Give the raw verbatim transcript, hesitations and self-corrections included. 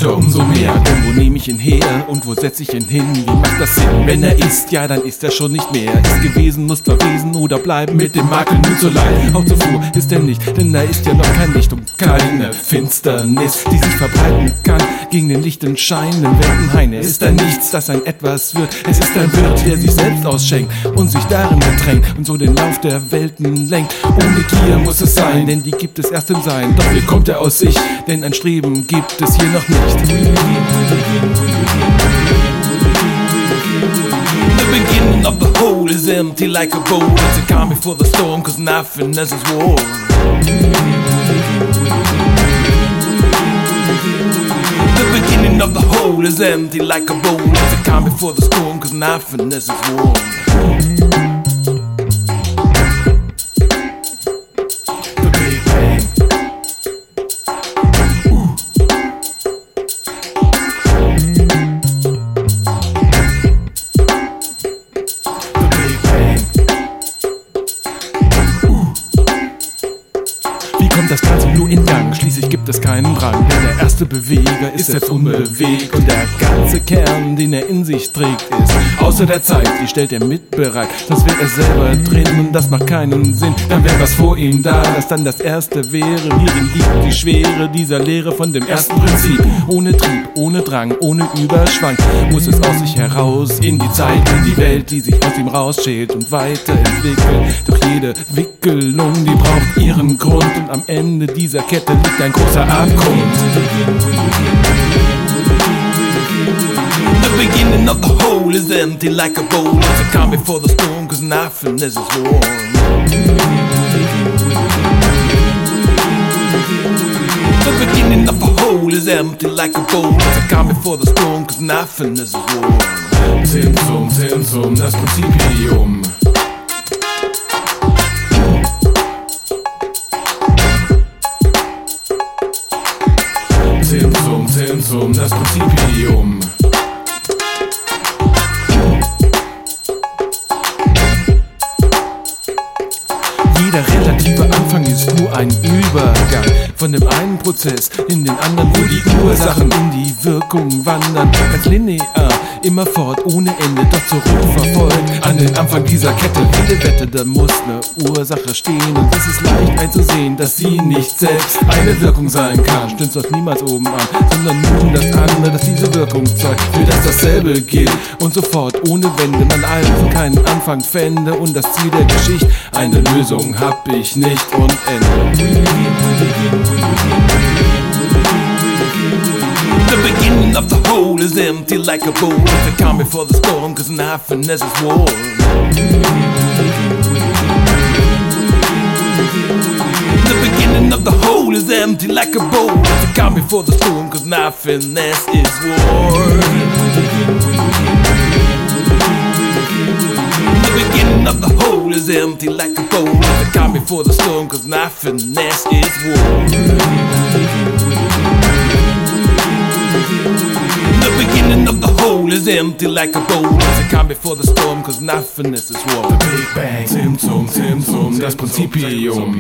runter, umso mehr. Denn wo nehme ich ihn her und wo setze ich ihn hin? Wie macht das Sinn? Wenn er ist, ja, dann ist er schon nicht mehr. Ist gewesen, muss verwesen oder bleiben mit dem Makel nun zu leiden. Auch zuvor ist er nicht, denn da ist ja noch kein Licht und keine Finsternis, die sich verbreiten kann gegen den lichten Schein im Weltenhain. Er ist ein Nichts, das ein Etwas wird. Es ist ein Wirt, der sich selbst ausschenkt und sich darin ertränkt und so den Lauf der Welten lenkt. Ohne Gier muss es sein, denn die gibt es erst im Sein. Doch wie kommt er aus sich? Denn ein Streben gibt es hier noch nicht. The beginning of the whole is empty like a boat. It's a calm before the storm, cause nothing else is war. The beginning of the whole is empty like a boat. It's a calm before the storm, cause nothing else is war. Das Ganze nur in Gang, schließlich gibt es keinen Drang, denn der erste Beweger ist selbst unbewegt und der ganze Kern, den er in sich trägt, ist außer der Zeit, die stellt er mit bereit, sonst wäre er selber drin und das macht keinen Sinn, dann wäre was vor ihm da, das dann das erste wäre, hierin liegt die Schwere dieser Lehre von dem ersten Prinzip, ohne Trieb, ohne Drang, ohne Überschwang, muss es aus sich heraus, in die Zeit, in die Welt, die sich aus ihm rausschält und weiterentwickelt, doch jede Wickelung, die braucht ihren Grund und am Ende Ende dieser Kette liegt ein großer Abgrund. The beginning of the whole is empty like a bowl. It's a calm before the storm, cause nothing is warm. The beginning of the whole is empty like a bowl. It's a calm before the storm, cause nothing is warm. Zimzum, Zimzum, das Prinzipium. Zimzum, Zimzum, das Prinzipium. Jeder relative Anfang ist nur ein Übergang von dem einen Prozess in den anderen, wo die Ursachen in die Wirkung wandern. Als linear, immer fort, ohne Ende, doch zurückverfolgt an den Anfang dieser Kette. Jede Wette, da muss eine Ursache stehen und es ist leicht einzusehen, dass sie nicht selbst eine Wirkung sein kann. Stimmt das niemals oben an, sondern nun das andere, das diese Wirkung zeigt, für das dasselbe gilt und sofort ohne Wende man also keinen Anfang fände und das Ziel der Geschichte, eine Lösung hab ich nicht und Ende. The beginning of the whole is empty like a bowl. It's a calm before the storm, cause nothing else is warm. The beginning of the whole is empty like a bowl. It's a calm before the storm, cause nothing else is warm. The beginning of the whole is empty like a bowl. It's a calm before the storm, cause nothing else is warm. The beginning of the whole is empty like a bowl. It's a calm before the storm, cause nothingness is war. The Big Bang, Zimzum, Zimzum, das Prinzipium.